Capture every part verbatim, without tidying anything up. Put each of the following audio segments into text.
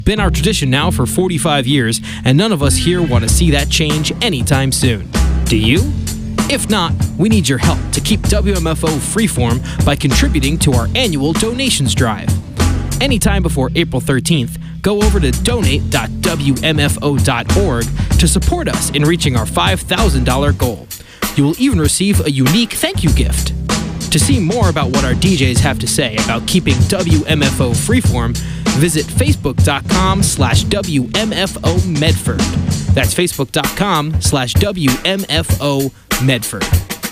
Been our tradition now for forty-five years, and none of us here want to see that change anytime soon. Do you? If not, we need your help to keep W M F O freeform by contributing to our annual donations drive. Anytime before April thirteenth, go over to donate dot w m f o dot org to support us in reaching our five thousand dollars goal. You will even receive a unique thank you gift. To see more about what our D Js have to say about keeping W M F O freeform, visit facebook.com slash WMFO Medford. That's facebook.com slash WMFO Medford.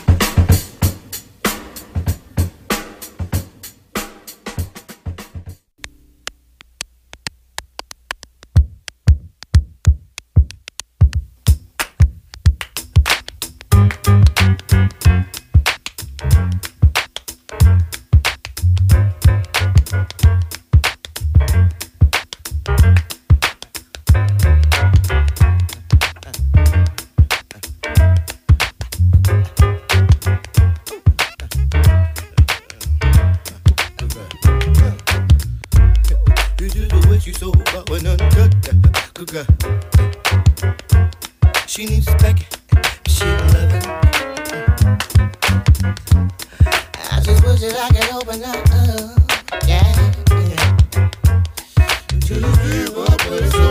She needs back, she love it. I just wish that I could open up, uh, yeah, yeah. To the people, but it's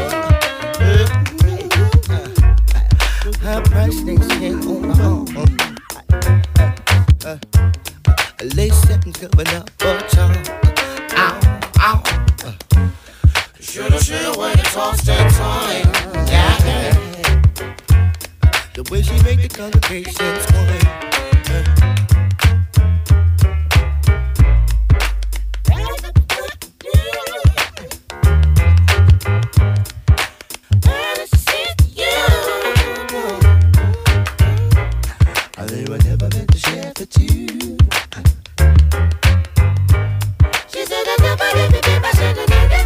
so love. Her price things can't own my own. Uh, uh, uh, lace setting coming up for a charm. Ow, ow. Uh, shoulda, shoulda, when you tossed that time, yeah, yeah. The way she make the congregation sway. Uh. They were never meant to share for two. She said that nobody be be my son.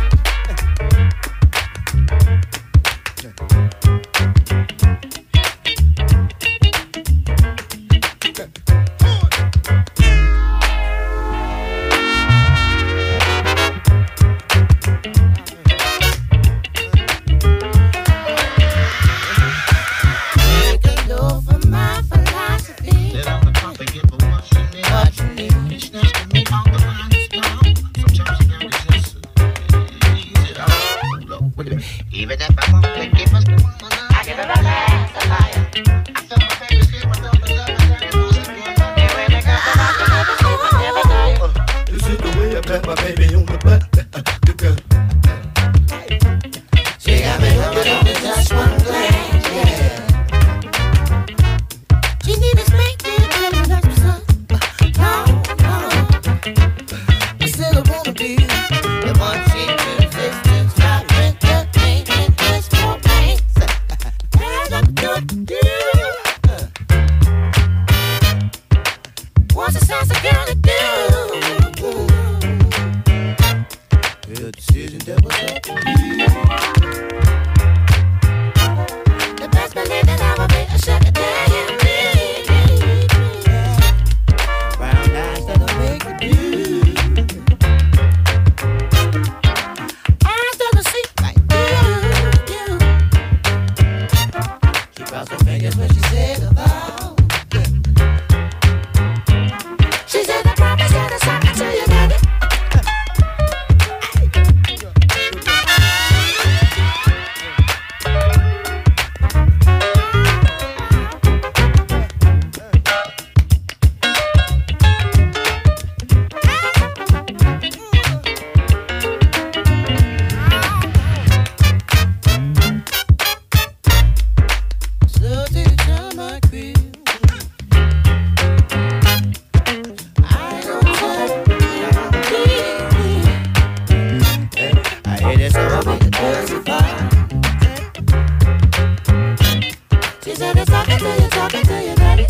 Even if I won't give us the woman, I give her a last a liar. I feel my fingers slip, my love, my love, my love. This is the way I pat my baby on the butt. Good girl. She got me hooked on to just one glance, yeah. She need a spanking and a sun. No, no. I still wanna be the one she resistance. Not with the pain and just more pain. And I'm good, what's the sense of girl to do? The decision that was up to you. The best believe that I will be a sugar daddy. Brown eyes that'll make you do. Eyes that'll see like you, you. She crossed her fingers when she said goodbye. She said I promise you the something to you, daddy. So take the time I feel. I don't I hear that song with the dirty vibe. She said it's talking to you, talking to you, daddy.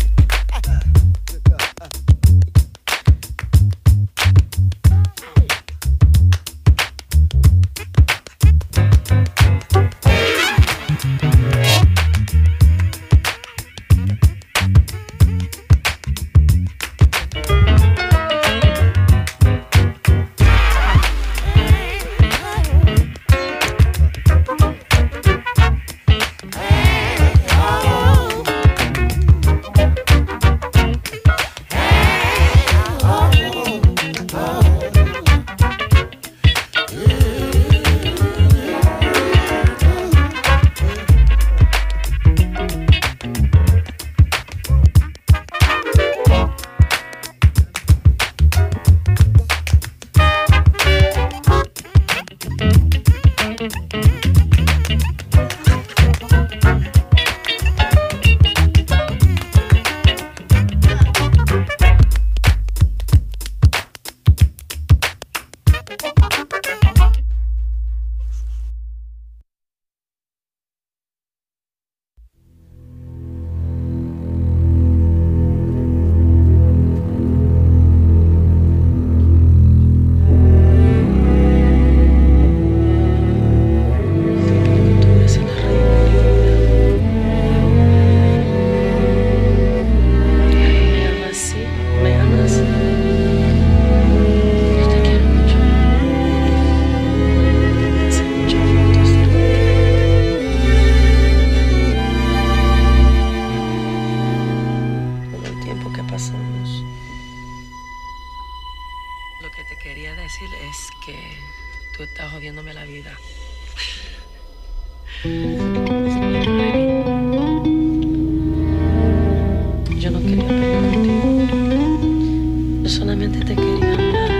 Yo no quería pelear contigo. Yo solamente te quería amar.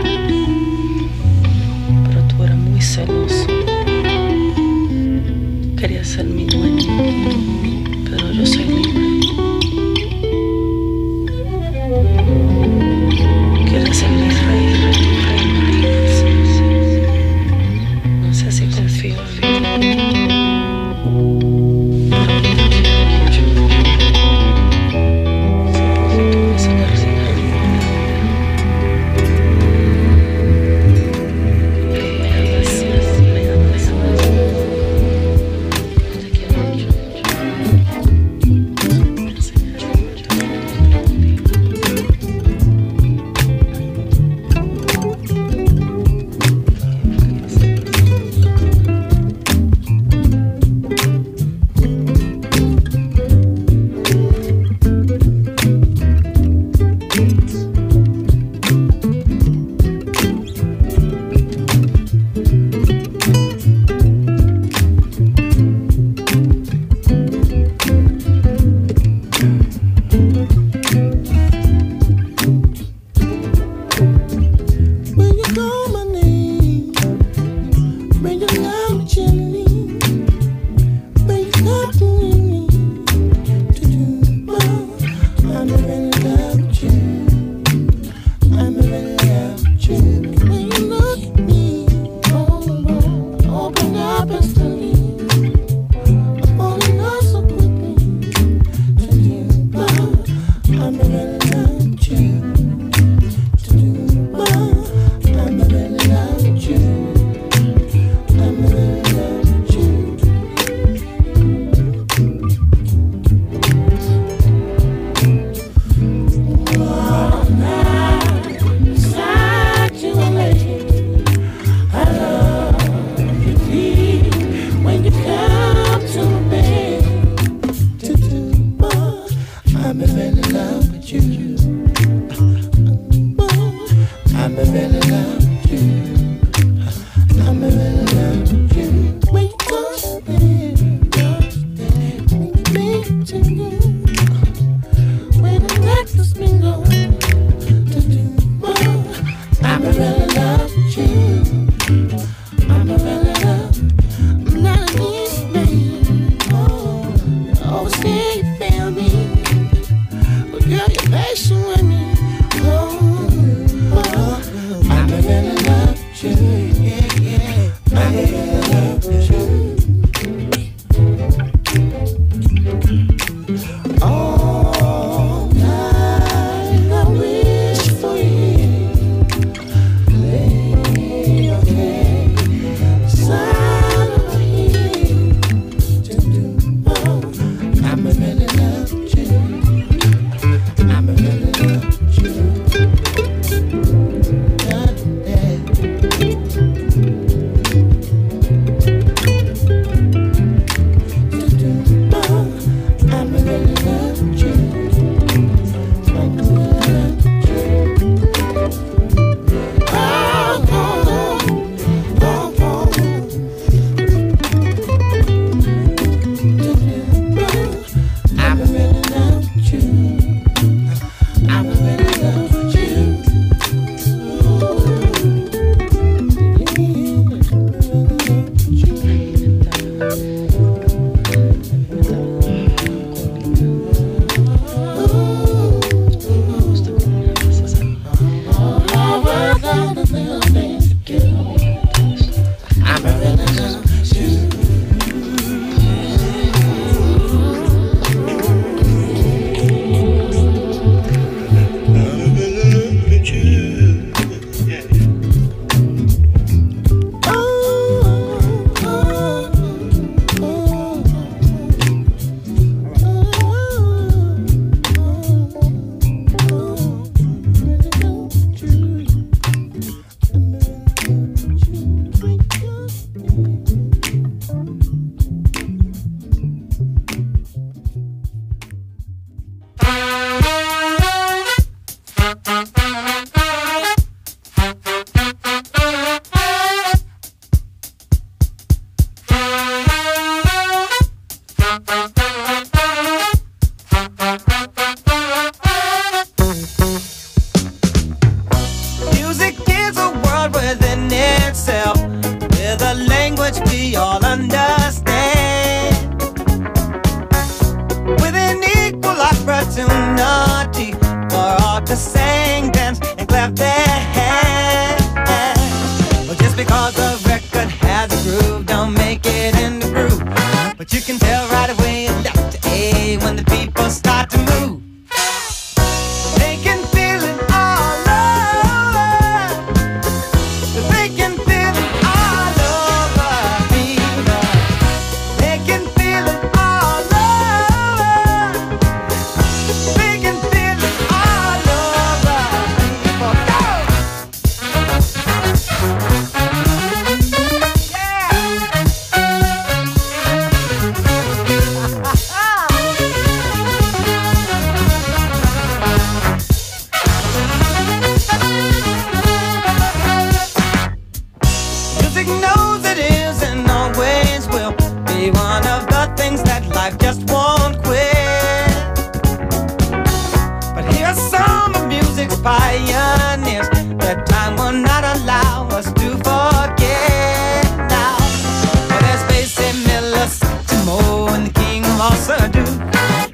Pero tú eras muy celoso. Querías ser mi dueño. Pero yo soy libre. Quieres ser mi rey, tu reina. No sé si confío en ti.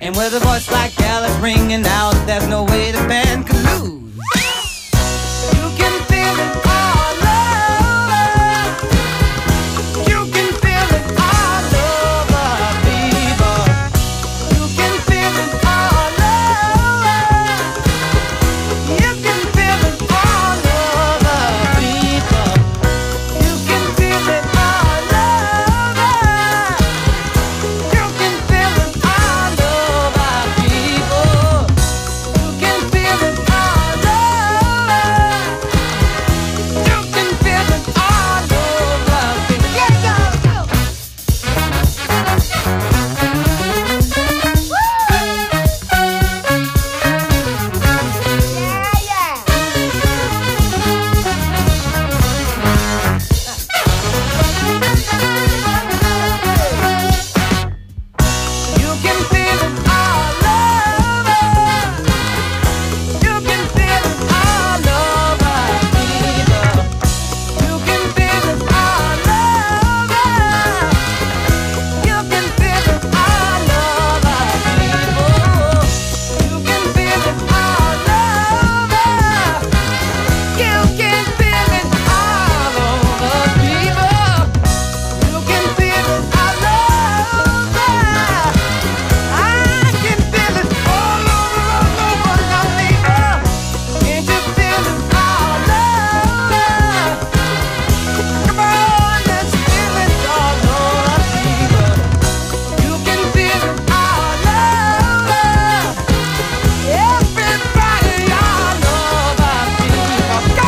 And with a voice like Alice ringing out, there's no way the band could lose. You can feel it all over. You can feel it all over, people. You can feel it all over. You can feel it all over, people. You can feel it all over. You can feel it all over, people. You can feel it all over. You can feel it all over, people. Yeah, go, go. Yeah, yeah. You can feel it all over. You can feel it all over, people. You can feel it all over. You can feel it all over, people. You can feel it all over. You can feel it all over, people. You can feel it all over. I can feel it all over, all over, now, people. Can't you feel it all over? Come on, let's feel it all over, people. You can feel it all over. Everybody all over, people. Go!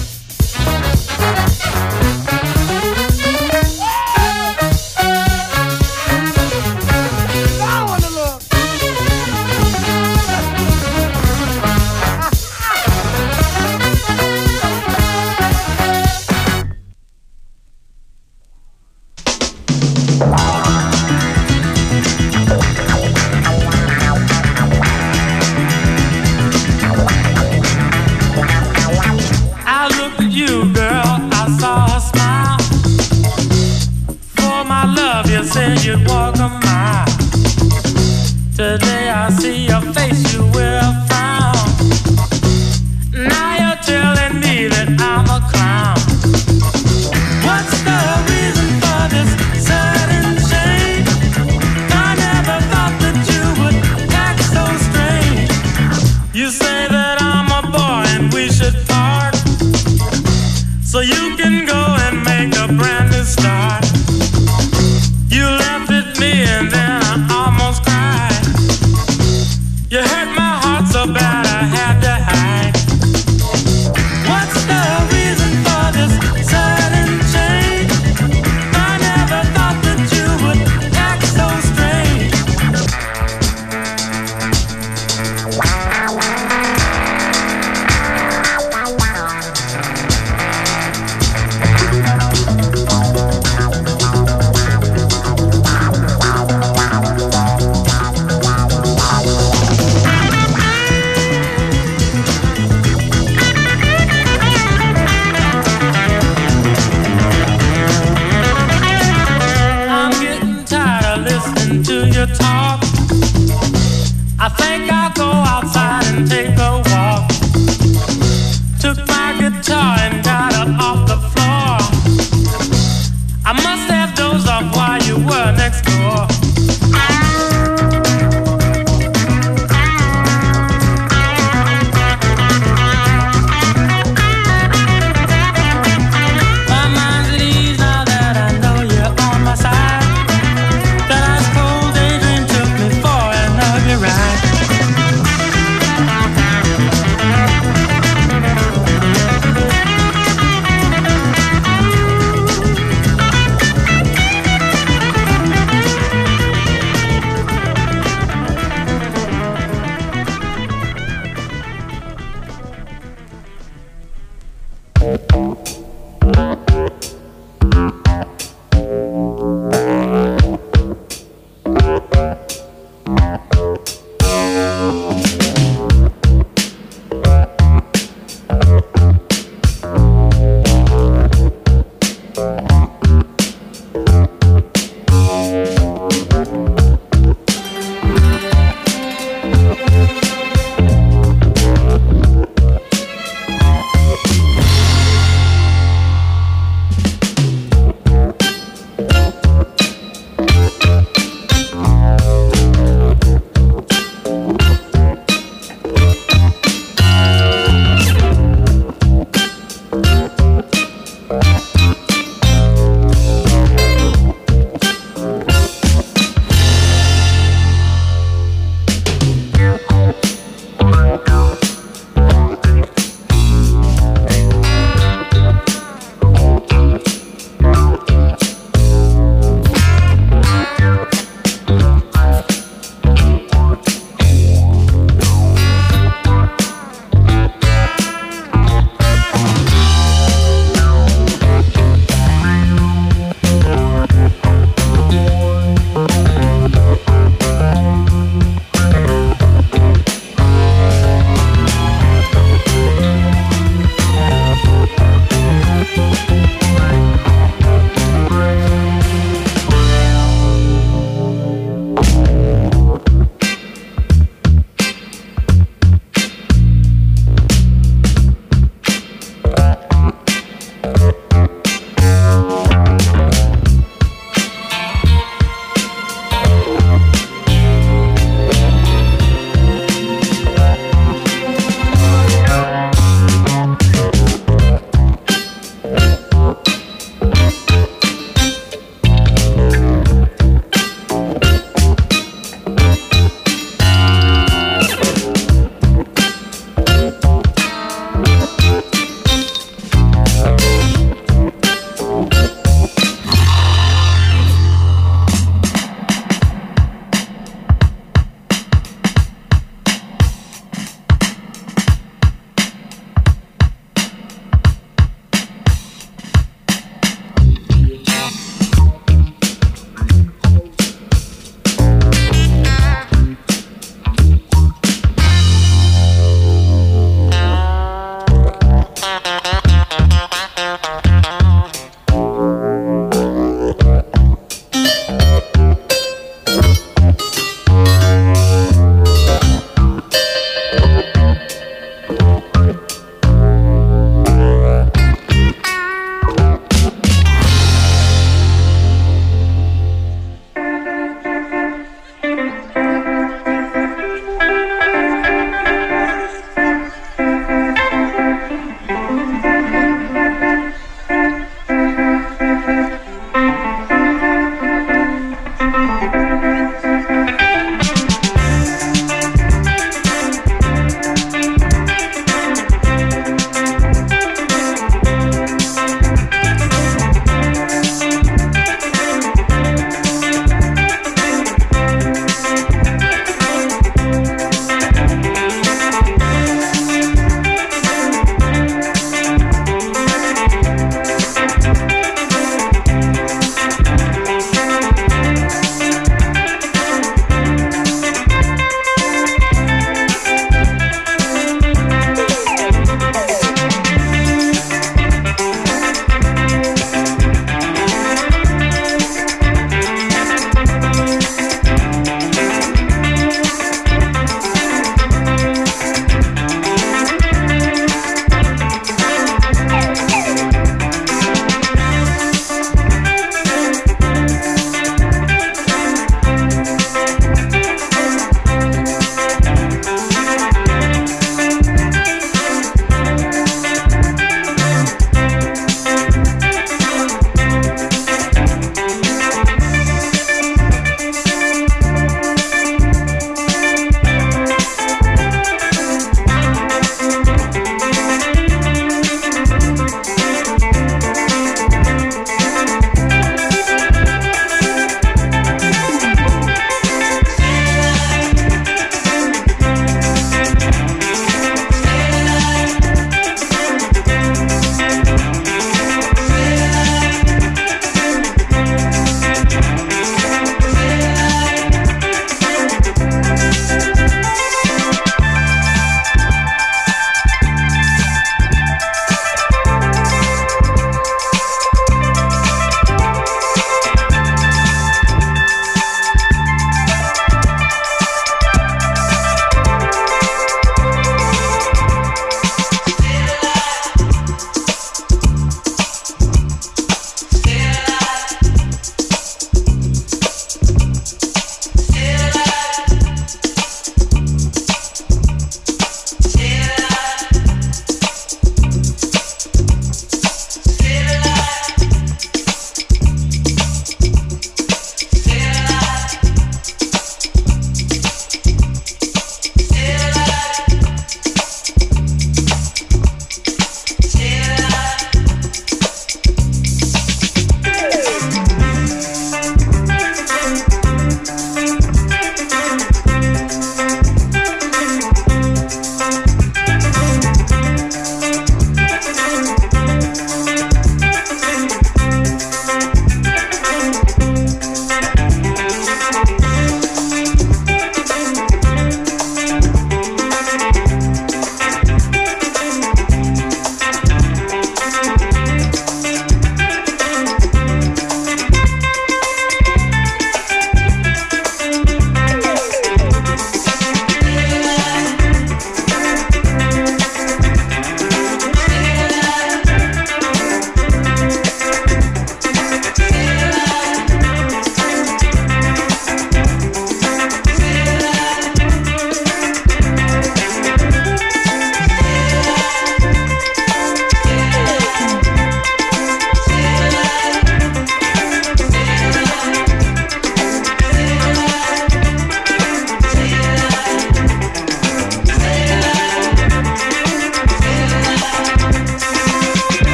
I wanna look. I looked at you, girl, I saw a smile. For my love, you said you'd walk a mile. Today I see your face, you will frown. Now you're telling me that I'm a clown. What's the reason for this sudden change? I never thought that you would act so strange. You say that I'm a boy and we should part, so you can go and make a brand new start. You laughed at me and then I almost cried. You hurt my heart so bad I had to hide. What's the reason for this sudden change? I never thought that you would act so strange. I'm getting tired of listening to your talk. I think I'll go outside and take a walk. Took my guitar and got up off the floor. I must have dozed off while you were next door. My mind's at ease now that I know you're on my side. That ice cold daydream took me for an ugly ride.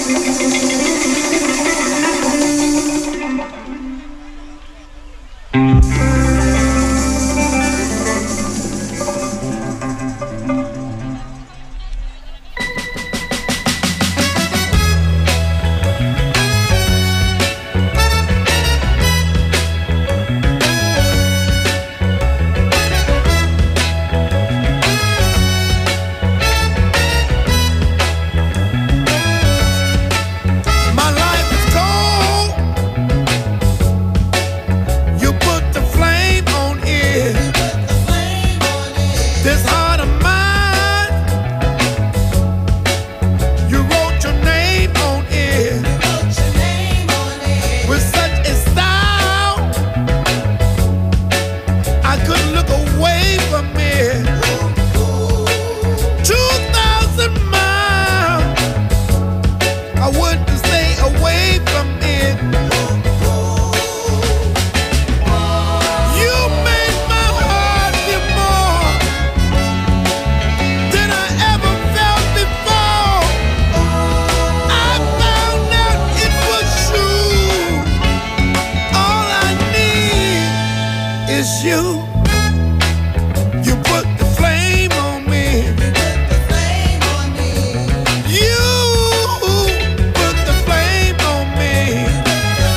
You put the flame on me.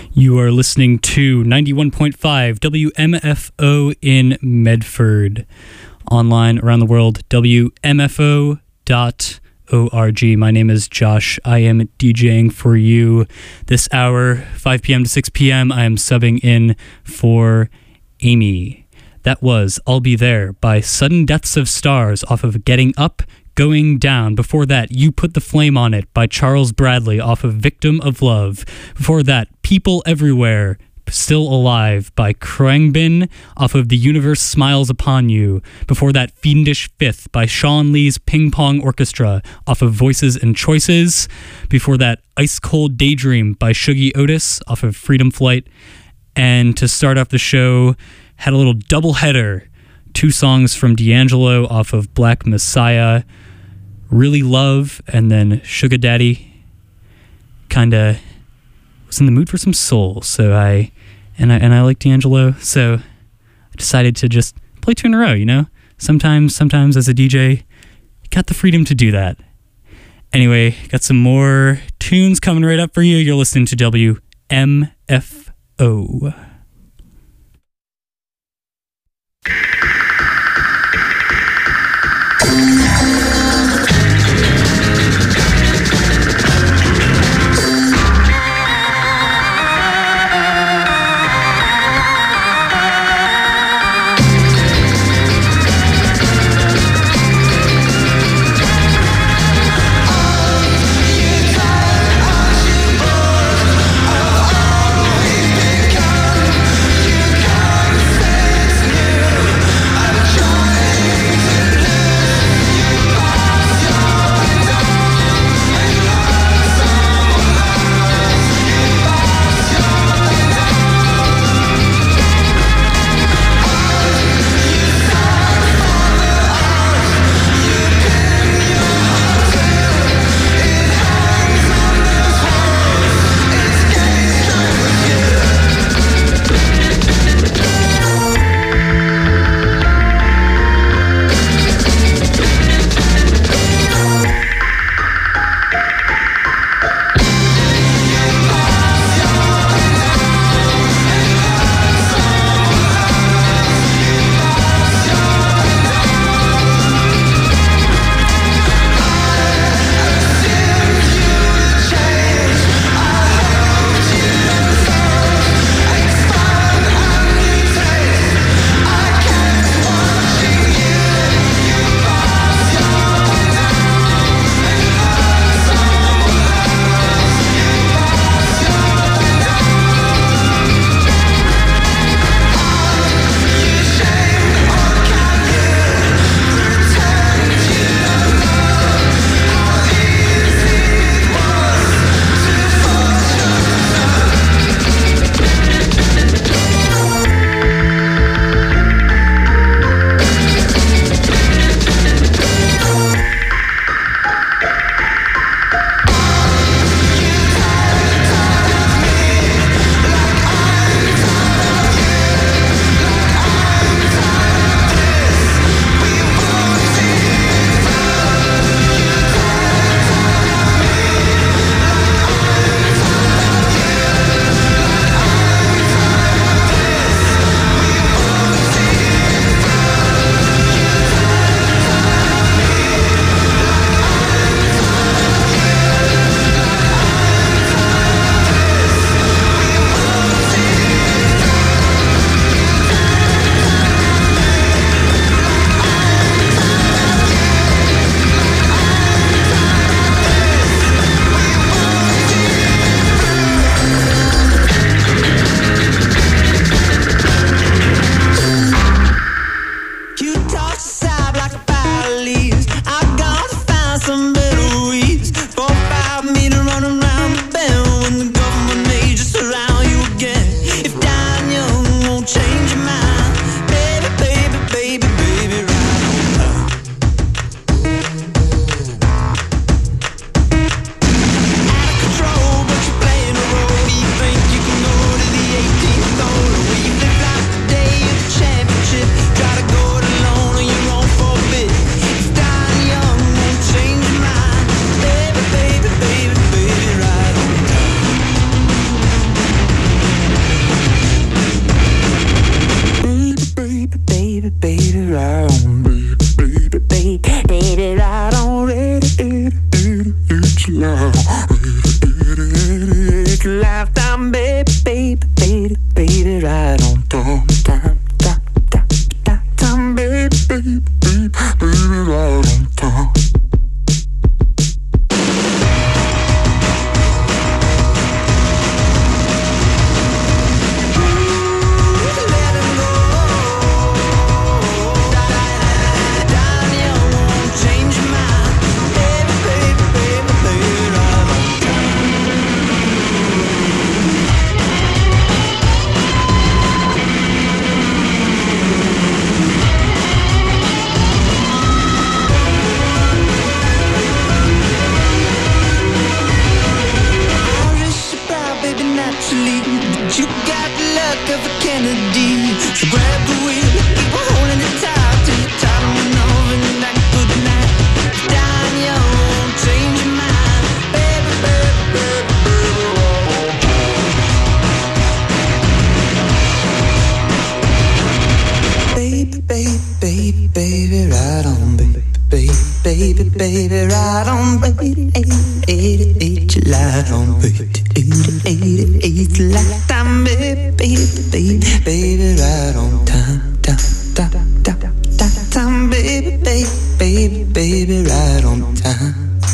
You are listening to ninety-one point five W M F O in Medford. Online around the world, W M F O dot org. My name is Josh. I am DJing for you this hour, five p.m. to six p.m. I am subbing in for Amy. That was I'll Be There by Sudden Deaths of Stars off of Getting Up, Going Down. Before that, You Put the Flame on It by Charles Bradley off of Victim of Love. Before that, People Everywhere, Still Alive by Khruangbin off of The Universe Smiles Upon You. Before that, Fiendish Fifth by Sean Lee's Ping Pong Orchestra off of Voices and Choices. Before that, Ice Cold Daydream by Shuggie Otis off of Freedom Flight. And to start off the show, had a little double header. Two songs from D'Angelo off of Black Messiah, Really Love, and then Sugar Daddy. Kinda was in the mood for some soul, so I and I and I like D'Angelo, so I decided to just play two in a row, you know? Sometimes, sometimes as a D J, you got the freedom to do that. Anyway, got some more tunes coming right up for you. You're listening to W M F O. Baby, baby, baby, now. It's lifetime, baby, baby, baby, baby, right on time, time, time, time, time, baby, baby, baby, baby, right on time. You got the luck of a Kennedy, so grab the wheel, keep on holding it tight till you're tired of me over and that good night. Down you won't change your mind, baby, baby, baby, baby, baby, baby, baby, right on, baby, baby, baby, baby, right on, baby, eight, eight, eight, you light on, baby. Eight, eight, like time, baby, baby, baby, right on time, time, time, time, time, time, baby, baby, baby, baby, right on time.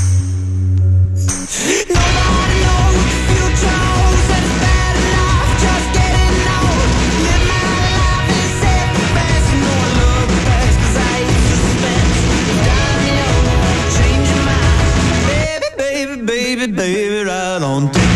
Nobody knows what the future holds, and it's bad enough just getting old. Live my life in self-defense, you know I love the past 'cause I hate suspense. Down you won't change your mind, baby, baby, baby, baby, right on time.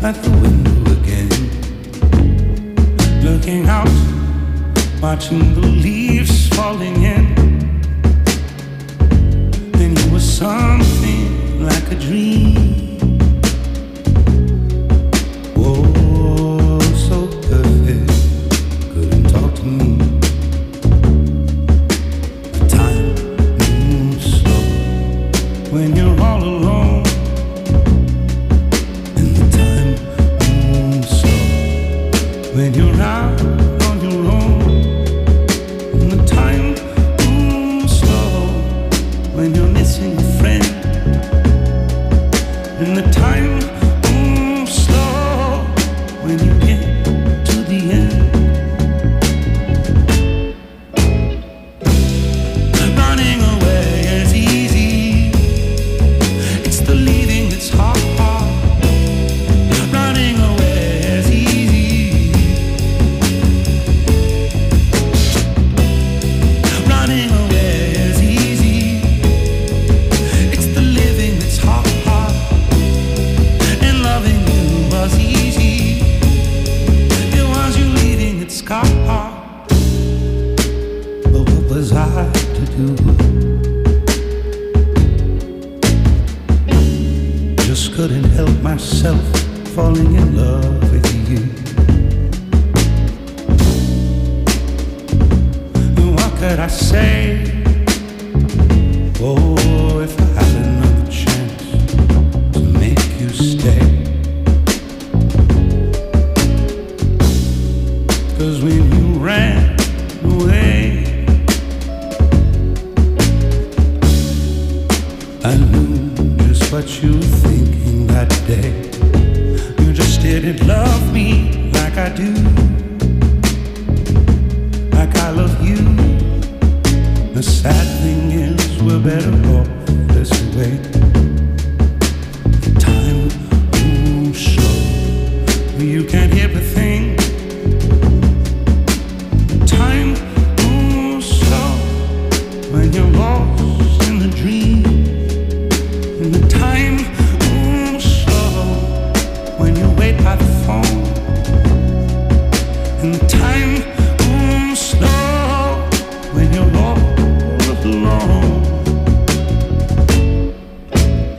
at the window again, looking out, watching the leaves falling in. Then you were something like a dream. Oh, so perfect, couldn't talk to me. The time moves slow when you're all alone. And the time moves slow when you're out on your own. And the time moves slow when you're missing a friend. And the time moves slow when you get to the end. Running away is easy, it's the leaving that's hard. Running away is easy, running away is easy, it's the living that's hard. And loving you was easy, it was you leaving that's hard. But what was I to do? Just couldn't help myself falling in love with you. And what could I say? Oh, if I had another chance to make you stay. 'Cause when you ran away, I knew just what you were thinking that day. You just didn't love me like I do, like I love you. The sad thing is we're better off this way. Time moves slow, you can't hear a thing. Time moves slow when you're lost in the dream. And the time moves slow when you wait by the phone. And the time moves slow when you're all alone.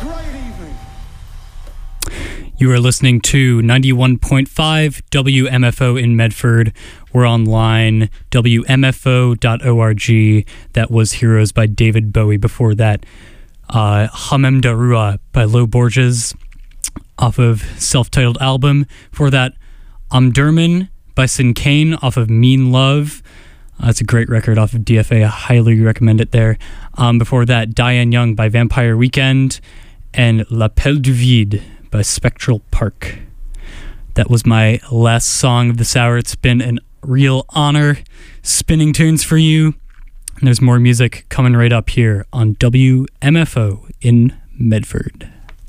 You are listening to ninety-one point five W M F O in Medford. We're online, W M F O dot org. That was Heroes by David Bowie. Before that, uh, Hamem Darua by Lo Borges off of self-titled album. Before that, Omdurman by Sin Kane off of Mean Love. Uh, it's a great record off of D F A. I highly recommend it there. Um, before that, Diane Young by Vampire Weekend and L'Appel du Vide by Spectral Park. That was my last song of this hour. It's been a real honor spinning tunes for you. And there's more music coming right up here on W M F O in Medford.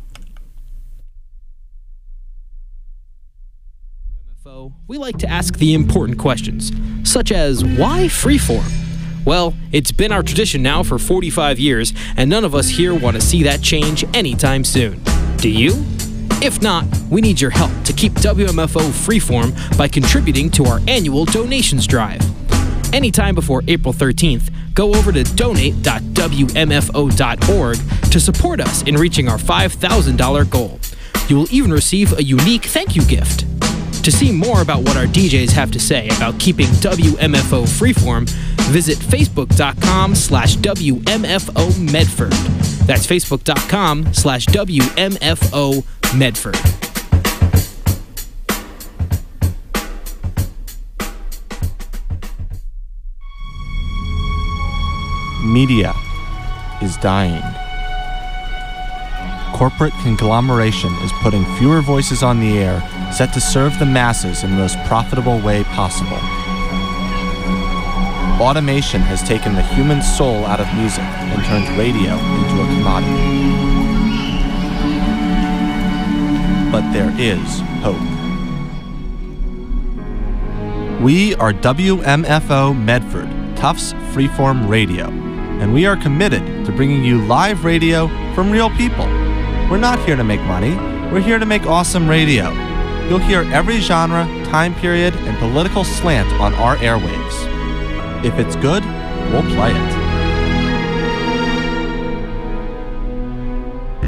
We like to ask the important questions, such as why freeform? Well, it's been our tradition now for forty-five years, and none of us here want to see that change anytime soon. Do you? If not, we need your help to keep W M F O freeform by contributing to our annual donations drive. Anytime before April thirteenth, go over to donate dot W M F O dot org to support us in reaching our five thousand dollars goal. You will even receive a unique thank you gift. To see more about what our D Js have to say about keeping W M F O freeform, visit facebook.com slash WMFO Medford. That's facebook.com slash WMFO Medford. Media is dying. Corporate conglomeration is putting fewer voices on the air, set to serve the masses in the most profitable way possible. Automation has taken the human soul out of music and turned radio into a commodity. But there is hope. We are W M F O Medford, Tufts Freeform Radio, and we are committed to bringing you live radio from real people. We're not here to make money, we're here to make awesome radio. You'll hear every genre, time period, and political slant on our airwaves. If it's good, we'll play it.